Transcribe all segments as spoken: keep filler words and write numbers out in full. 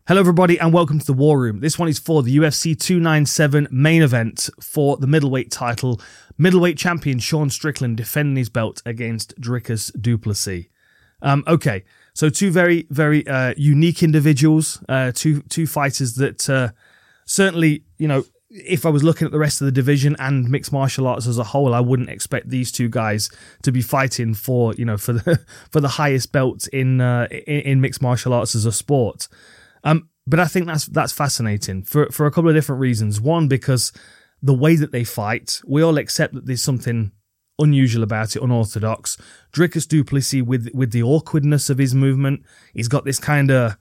Hello everybody and welcome to the War Room. This one is for the U F C two ninety-seven main event for the middleweight title. Middleweight champion Sean Strickland defending his belt against Dricus du Plessis. Um, okay, so two very, very uh, unique individuals, uh, two two fighters that uh, certainly, you know, if I was looking at the rest of the division and mixed martial arts as a whole, I wouldn't expect these two guys to be fighting for, you know, for the for the highest belt in uh, in, in mixed martial arts as a sport. Um, but I think that's that's fascinating for for a couple of different reasons. One, because the way that they fight, we all accept that there's something unusual about it, unorthodox. Dricus du Plessis, with with the awkwardness of his movement, he's got this kind of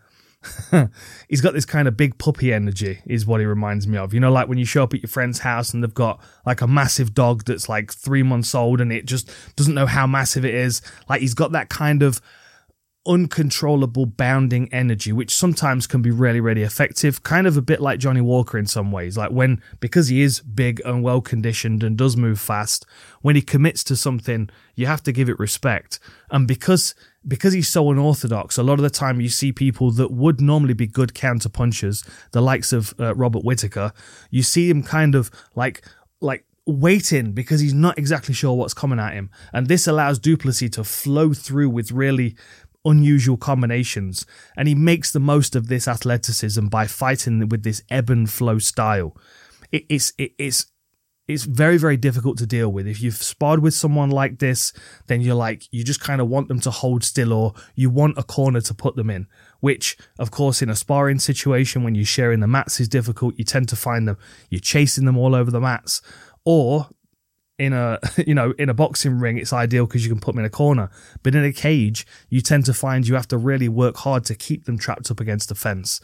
he's got this kind of big puppy energy, is what he reminds me of. You know, like when you show up at your friend's house and they've got like a massive dog that's like three months old and it just doesn't know how massive it is. Like he's got that kind of uncontrollable bounding energy, which sometimes can be really, really effective. Kind of a bit like Johnny Walker in some ways. Like when, because he is big and well conditioned and does move fast, when he commits to something, you have to give it respect. And because because he's so unorthodox, a lot of the time you see people that would normally be good counter punchers, the likes of uh, Robert Whittaker, you see him kind of like like waiting because he's not exactly sure what's coming at him. And this allows du Plessis to flow through with really unusual combinations, and he makes the most of this athleticism by fighting with this ebb and flow style. It, it's it, it's it's very, very difficult to deal with. If you've sparred with someone like this, then you're like, you just kind of want them to hold still, or you want a corner to put them in, which of course in a sparring situation when you're sharing the mats is difficult. You tend to find them, you're chasing them all over the mats, or in a, you know, in a boxing ring, it's ideal because you can put them in a corner. But in a cage, you tend to find you have to really work hard to keep them trapped up against the fence.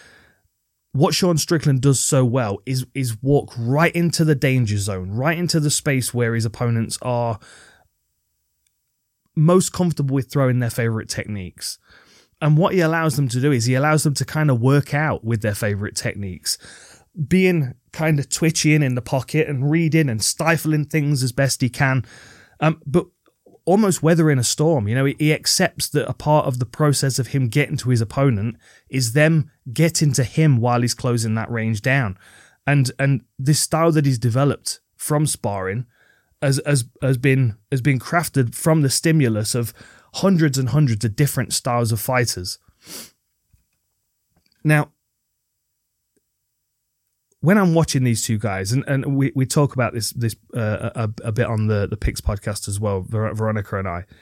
What Sean Strickland does so well is is walk right into the danger zone, right into the space where his opponents are most comfortable with throwing their favorite techniques. And what he allows them to do is he allows them to kind of work out with their favorite techniques, being kind of twitching in the pocket and reading and stifling things as best he can, um, but almost weathering a storm. You know, he, he accepts that a part of the process of him getting to his opponent is them getting to him while he's closing that range down. And and this style that he's developed from sparring has, has, has, been, has been crafted from the stimulus of hundreds and hundreds of different styles of fighters. Now, when I'm watching these two guys, and, and we, we talk about this this uh, a, a bit on the, the Picks podcast as well, Ver- Veronica and I,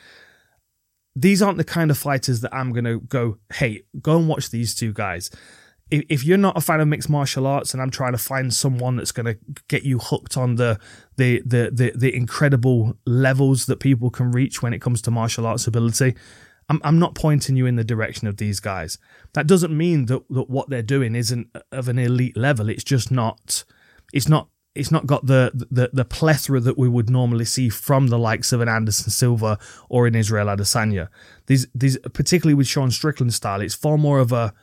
these aren't the kind of fighters that I'm going to go, hey, go and watch these two guys. If, if you're not a fan of mixed martial arts and I'm trying to find someone that's going to get you hooked on the, the, the, the, the incredible levels that people can reach when it comes to martial arts ability, I'm, I'm not pointing you in the direction of these guys. That doesn't mean that, that what they're doing isn't of an elite level. It's just not. It's not. It's not got the, the the plethora that we would normally see from the likes of an Anderson Silva or an Israel Adesanya. These these particularly with Sean Strickland's style, it's far more of a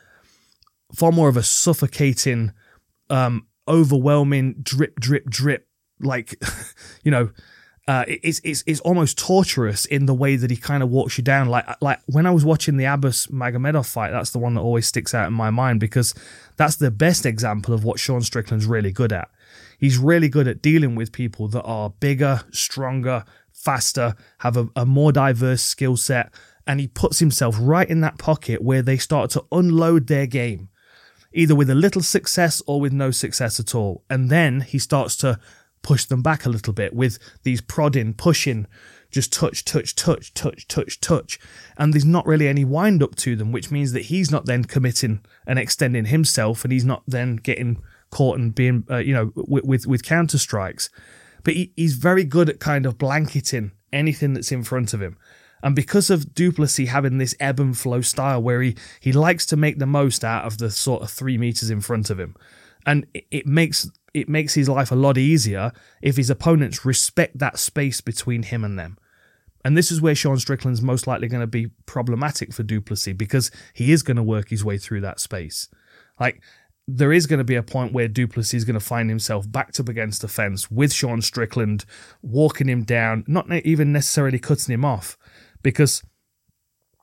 far more of a suffocating, um, overwhelming drip drip drip. Like, you know. Uh, it's it's it's almost torturous in the way that he kind of walks you down. Like like when I was watching the Abbas Magomedov fight, that's the one that always sticks out in my mind because that's the best example of what Sean Strickland's really good at. He's really good at dealing with people that are bigger, stronger, faster, have a, a more diverse skill set, and he puts himself right in that pocket where they start to unload their game, either with a little success or with no success at all. And then he starts to push them back a little bit with these prodding, pushing, just touch, touch, touch, touch, touch, touch. And there's not really any wind up to them, which means that he's not then committing and extending himself, and he's not then getting caught and being, uh, you know, with, with, with counter strikes. But he, he's very good at kind of blanketing anything that's in front of him. And because of du Plessis having this ebb and flow style where he, he likes to make the most out of the sort of three meters in front of him. And it, it makes it makes his life a lot easier if his opponents respect that space between him and them. And this is where Sean Strickland's most likely going to be problematic for du Plessis because he is going to work his way through that space. Like, there is going to be a point where du Plessis is going to find himself backed up against the fence with Sean Strickland walking him down, not even necessarily cutting him off, because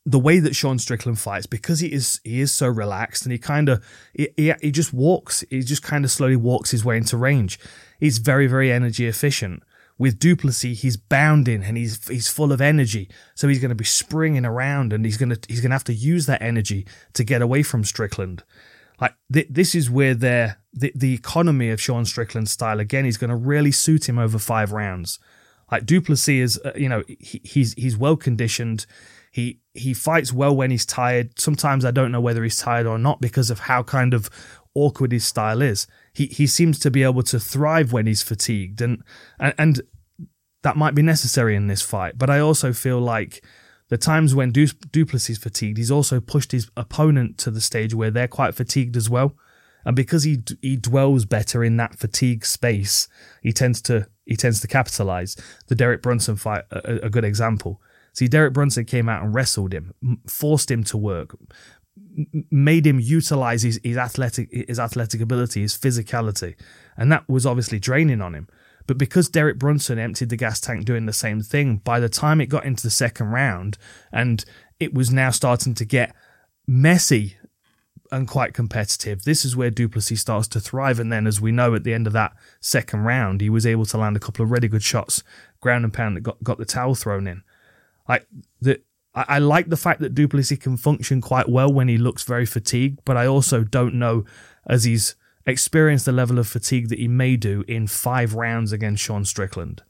the way that Sean Strickland fights, because he is he is so relaxed and he kind of he, he, he just walks, he just kind of slowly walks his way into range. He's very, very energy efficient. With du Plessis, he's bounding and he's he's full of energy, so he's going to be springing around and he's going to he's going to have to use that energy to get away from Strickland. Like th- this is where they're, the the economy of Sean Strickland's style again is going to really suit him over five rounds. Like du Plessis is, uh, you know, he, he's he's well conditioned. He he fights well when he's tired. Sometimes I don't know whether he's tired or not because of how kind of awkward his style is. He he seems to be able to thrive when he's fatigued, and and, and that might be necessary in this fight. But I also feel like the times when du, du Plessis is fatigued, he's also pushed his opponent to the stage where they're quite fatigued as well. And because he he dwells better in that fatigue space, he tends to he tends to capitalize. The Derek Brunson fight, a, a good example. See, Derek Brunson came out and wrestled him, forced him to work, made him utilize his, his athletic his athletic ability, his physicality, and that was obviously draining on him. But because Derek Brunson emptied the gas tank doing the same thing, by the time it got into the second round and it was now starting to get messy and quite competitive, this is where du Plessis starts to thrive. And then, as we know, at the end of that second round, he was able to land a couple of really good shots, ground and pound, that got, got the towel thrown in. Like the, I, I like the fact that du Plessis can function quite well when he looks very fatigued, but I also don't know, as he's experienced the level of fatigue that he may do in five rounds against Sean Strickland.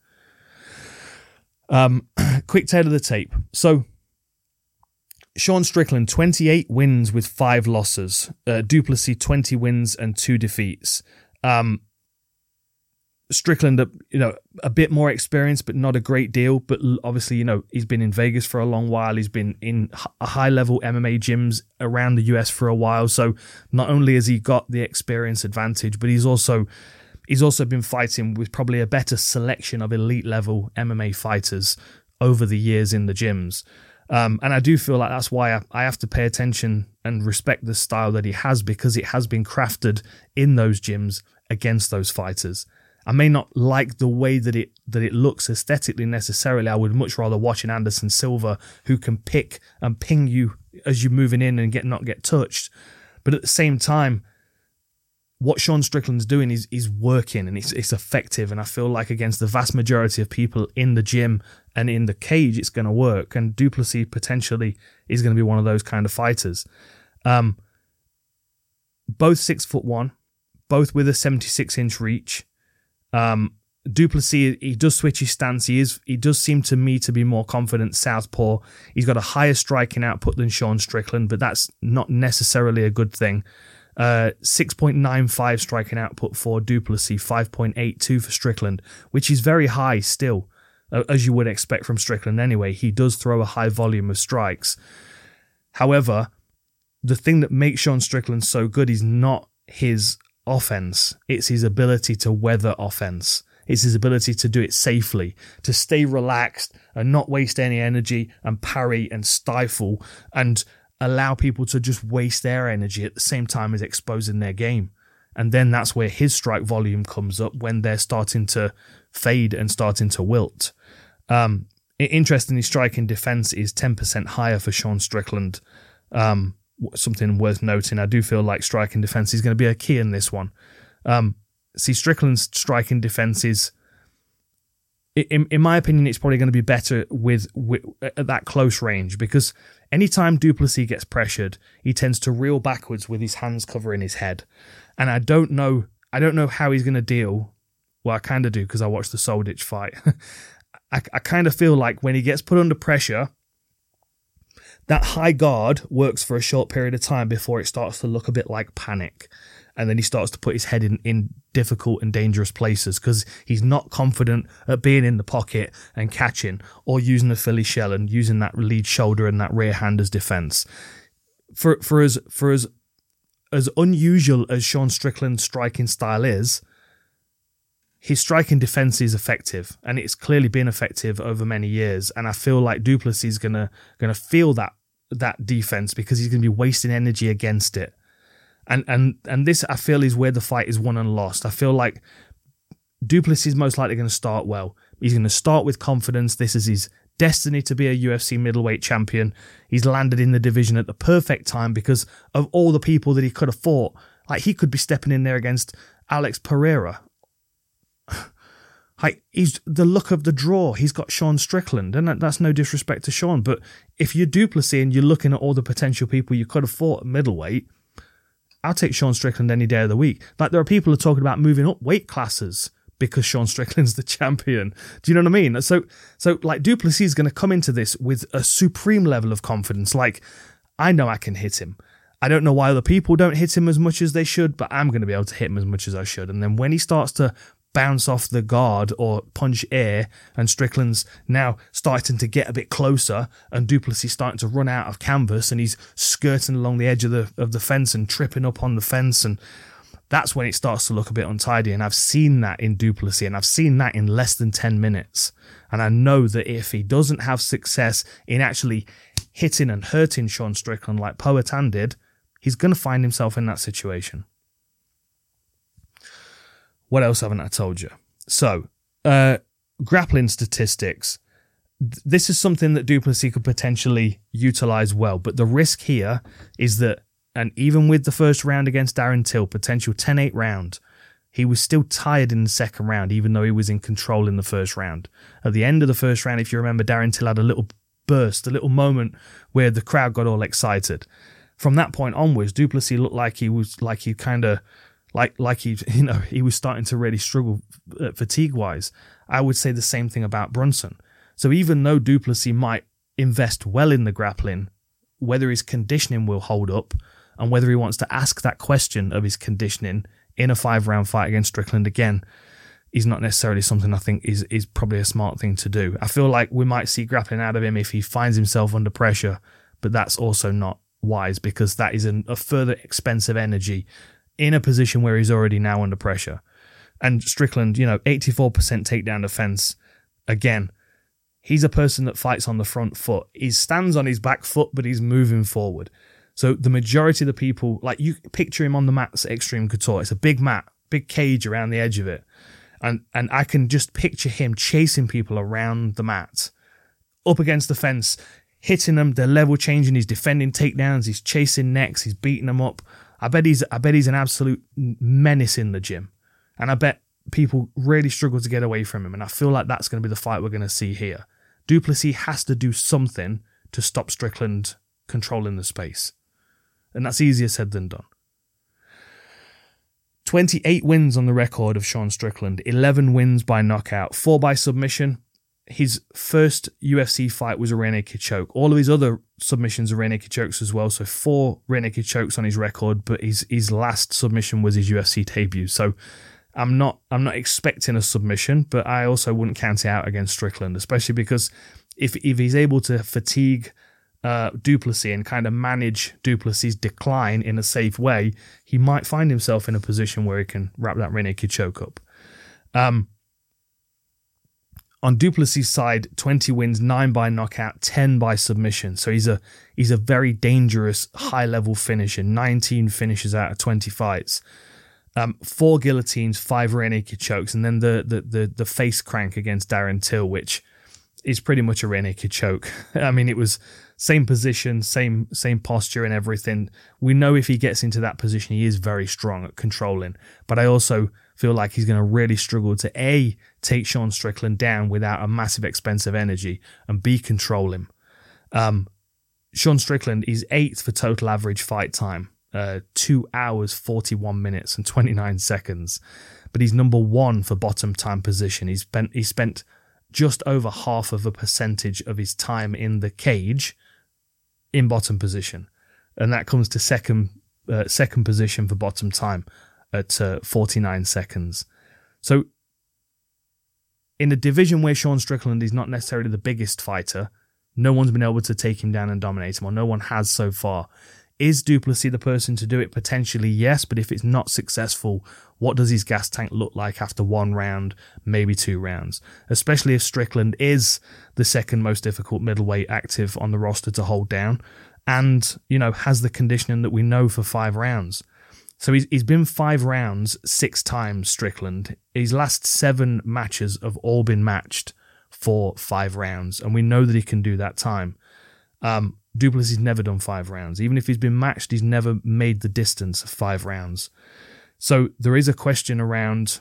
Um, quick tail of the tape. So, Sean Strickland, twenty-eight wins with five losses. Uh, du Plessis, twenty wins and two defeats. Um, Strickland, you know, a bit more experienced, but not a great deal. But obviously, you know, he's been in Vegas for a long while. He's been in high-level M M A gyms around the U S for a while. So not only has he got the experience advantage, but he's also he's also been fighting with probably a better selection of elite-level M M A fighters over the years in the gyms. Um, and I do feel like that's why I, I have to pay attention and respect the style that he has, because it has been crafted in those gyms against those fighters. I may not like the way that it that it looks aesthetically necessarily. I would much rather watch an Anderson Silva who can pick and ping you as you're moving in and get not get touched. But at the same time, what Sean Strickland's doing is is working and it's it's effective. And I feel like against the vast majority of people in the gym and in the cage, it's going to work. And du Plessis potentially is going to be one of those kind of fighters. Um, both six foot one, both with a seventy-six inch reach. Um, du Plessis, he does switch his stance. He is, he does seem to me to be more confident southpaw. He's got a higher striking output than Sean Strickland, but that's not necessarily a good thing. Uh, six point nine five striking output for du Plessis, five point eight two for Strickland, which is very high still, uh, as you would expect from Strickland anyway. He does throw a high volume of strikes. However, the thing that makes Sean Strickland so good is not his offense, it's his ability to weather offense. It's his ability to do it safely, to stay relaxed and not waste any energy and parry and stifle and allow people to just waste their energy at the same time as exposing their game. And then that's where his strike volume comes up, when they're starting to fade and starting to wilt. Um, interestingly, striking defense is ten percent higher for Sean Strickland. Um, something worth noting. I do feel like striking defense is going to be a key in this one. Um, see, Strickland's striking defense is, in, in my opinion, it's probably going to be better with, with at that close range, because anytime du Plessis gets pressured, he tends to reel backwards with his hands covering his head. And I don't know, I don't know how he's going to deal. Well, I kind of do, because I watched the Soldich fight. I, I kind of feel like when he gets put under pressure, that high guard works for a short period of time before it starts to look a bit like panic. And then he starts to put his head in, in difficult and dangerous places because he's not confident at being in the pocket and catching, or using the Philly shell and using that lead shoulder and that rear hand as defense. For for as for as as unusual as Sean Strickland's striking style is, his striking defense is effective, and it's clearly been effective over many years. And I feel like du Plessis is gonna gonna feel that that defense, because he's gonna be wasting energy against it. And and and this, I feel, is where the fight is won and lost. I feel like du Plessis is most likely going to start well. He's going to start with confidence. This is his Destiny to be a U F C middleweight champion. He's landed in the division at the perfect time because of all the people that he could have fought. Like, he could be stepping in there against Alex Pereira. Like, he's the luck of the draw. He's got Sean Strickland, and that's no disrespect to Sean, but if you're Du Plessis and you're looking at all the potential people you could have fought at middleweight, I'll take Sean Strickland any day of the week. Like, there are people who are talking about moving up weight classes because Sean Strickland's the champion. Do you know what I mean? So, so like, Du Plessis is going to come into this with a supreme level of confidence. Like, I know I can hit him. I don't know why other people don't hit him as much as they should, but I'm going to be able to hit him as much as I should. And then when he starts to bounce off the guard or punch air, and Strickland's now starting to get a bit closer, and Du Plessis starting to run out of canvas, and he's skirting along the edge of the of the fence and tripping up on the fence, and that's when it starts to look a bit untidy. And I've seen that in Du Plessis, and I've seen that in less than ten minutes. And I know that if he doesn't have success in actually hitting and hurting Sean Strickland like Poatan did, he's going to find himself in that situation. What else haven't I told you? So, uh, grappling statistics. This is something that Du Plessis could potentially utilize well, but the risk here is that, and even with the first round against Darren Till, potential ten eight round, he was still tired in the second round, even though he was in control in the first round. At the end of the first round, if you remember, Darren Till had a little burst, a little moment where the crowd got all excited. From that point onwards, Du Plessis looked like he was like he kind of like like he you know he was starting to really struggle fatigue wise. I would say the same thing about Brunson. So even though Du Plessis might invest well in the grappling, whether his conditioning will hold up and whether he wants to ask that question of his conditioning in a five round fight against Strickland again is not necessarily something I think is is probably a smart thing to do. I feel like we might see grappling out of him if he finds himself under pressure, but that's also not wise because that is an, a further expensive energy in a position where he's already now under pressure. And Strickland, you know, eighty-four percent takedown defense. Again, he's a person that fights on the front foot. He stands on his back foot, but he's moving forward. So the majority of the people, like you picture him on the mats at Extreme Couture. It's a big mat, big cage around the edge of it. And and I can just picture him chasing people around the mat, up against the fence, hitting them, they're level changing, he's defending takedowns, he's chasing necks, he's beating them up. I bet he's I bet he's an absolute menace in the gym. And I bet people really struggle to get away from him. And I feel like that's going to be the fight we're going to see here. Du Plessis has to do something to stop Strickland controlling the space. And that's easier said than done. twenty-eight wins on the record of Sean Strickland, eleven wins by knockout, four by submission. His first U F C fight was a rear naked choke. All of his other submissions are rear naked chokes as well. So four rear naked chokes on his record, but his his last submission was his U F C debut. So I'm not I'm not expecting a submission, but I also wouldn't count it out against Strickland, especially because if if he's able to fatigue uh, Du Plessis and kind of manage Du Plessis' decline in a safe way, he might find himself in a position where he can wrap that rear naked choke up. Um. On Du Plessis' side, twenty wins, nine by knockout, ten by submission. So he's a he's a very dangerous high-level finisher. nineteen finishes out of twenty fights. Um, four guillotines, five rear naked chokes, and then the, the the the face crank against Darren Till, which is pretty much a rear naked choke. I mean, it was same position, same same posture and everything. We know if he gets into that position, he is very strong at controlling. But I also feel like he's going to really struggle to A, take Sean Strickland down without a massive expensive energy, and B, control him. Um, Sean Strickland is eighth for total average fight time, uh, two hours, forty-one minutes and twenty-nine seconds. But he's number one for bottom time position. He's spent, he spent just over half of a percentage of his time in the cage in bottom position. And that comes to second uh, second position for bottom time at uh, forty-nine seconds. So in a division where Sean Strickland is not necessarily the biggest fighter, no one's been able to take him down and dominate him, or no one has so far. Is Du Plessis the person to do it? Potentially, yes, but if it's not successful, what does his gas tank look like after one round, maybe two rounds? Especially if Strickland is the second most difficult middleweight active on the roster to hold down and, you know, has the conditioning that we know for five rounds. So he's, he's been five rounds six times, Strickland. His last seven matches have all been matched. for five rounds, and we know that he can do that time. Um, du Plessis never done five rounds. Even if he's been matched, he's never made the distance of five rounds. So there is a question around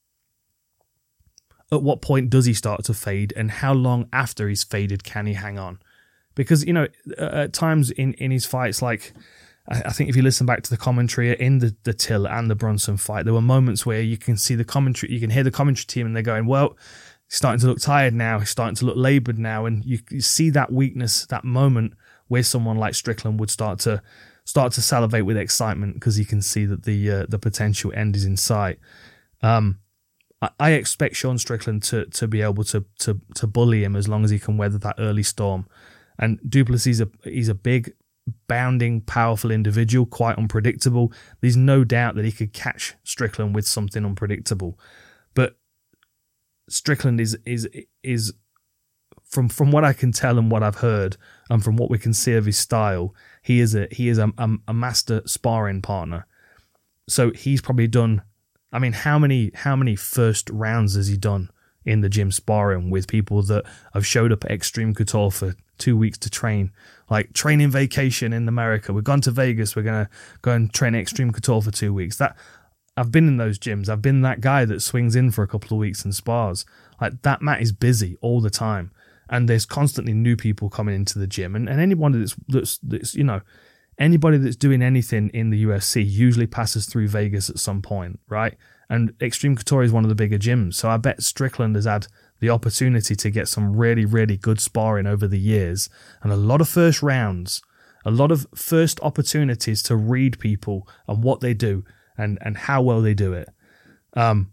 at what point does he start to fade, and how long after he's faded can he hang on? Because, you know, at times in, in his fights, like, I think if you listen back to the commentary in the, the Till and the Brunson fight, there were moments where you can see the commentary, you can hear the commentary team and they're going, well, he's starting to look tired now, he's starting to look laboured now, and you, you see that weakness, that moment where someone like Strickland would start to start to salivate with excitement because he can see that the uh, the potential end is in sight. Um, I, I expect Sean Strickland to to be able to to to bully him as long as he can weather that early storm. And du Plessis, a, he's a big, bounding, powerful individual, quite unpredictable. There's no doubt that he could catch Strickland with something unpredictable. But Strickland is is is from from what I can tell and what I've heard, and from what we can see of his style, he is a he is a, a, a master sparring partner. So he's probably done. I mean, how many how many first rounds has he done in the gym sparring with people that have showed up at Extreme Couture for two weeks to train, like training vacation in America? We've gone to Vegas. We're gonna go and train at Extreme Couture for two weeks. That I've been in those gyms. I've been that guy that swings in for a couple of weeks and spars. Like, that mat is busy all the time, and there's constantly new people coming into the gym. And, and anybody that's that's that's you know, anybody that's doing anything in the U F C usually passes through Vegas at some point, right? And Extreme Couture is one of the bigger gyms, so I bet Strickland has had the opportunity to get some really, really good sparring over the years, and a lot of first rounds, a lot of first opportunities to read people and what they do and, and how well they do it. Um,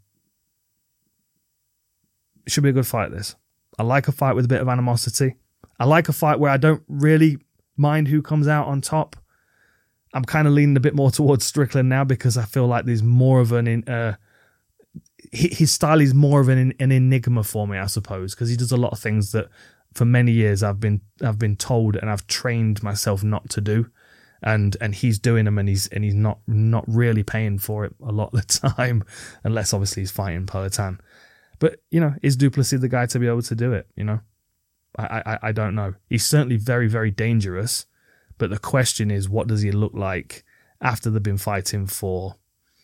it should be a good fight, this. I like a fight with a bit of animosity. I like a fight where I don't really mind who comes out on top. I'm kind of leaning a bit more towards Strickland now because I feel like there's more of an... Uh, his style is more of an, an enigma for me, I suppose, because he does a lot of things that for many years I've been I've been told and I've trained myself not to do, and and he's doing them, and he's and he's not not really paying for it a lot of the time, unless obviously he's fighting Poatan. But, you know, is du Plessis the guy to be able to do it? You know, I I, I don't know. He's certainly very, very dangerous, but the question is, what does he look like after they've been fighting for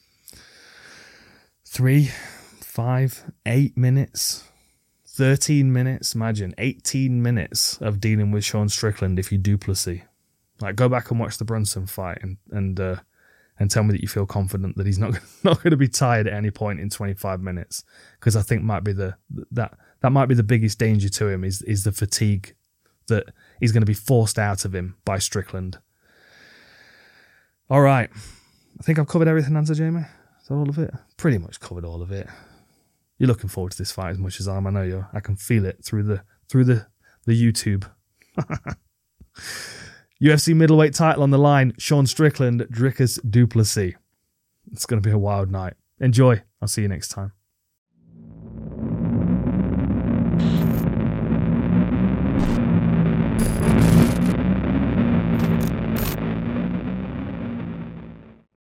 three, five, eight minutes, thirteen minutes? Imagine eighteen minutes of dealing with Sean Strickland if you du Plessis. Like, go back and watch the Brunson fight and and uh, and tell me that you feel confident that he's not not going to be tired at any point in twenty-five minutes, because I think might be the that that might be the biggest danger to him is is the fatigue that is going to be forced out of him by Strickland. All right, I think I've covered everything, Answer Jamie. Is that all of it? Pretty much covered all of it. You're looking forward to this fight as much as I am. I know you. I can feel it through the through the the YouTube. U F C middleweight title on the line. Sean Strickland, Dricus du Plessis. It's going to be a wild night. Enjoy. I'll see you next time.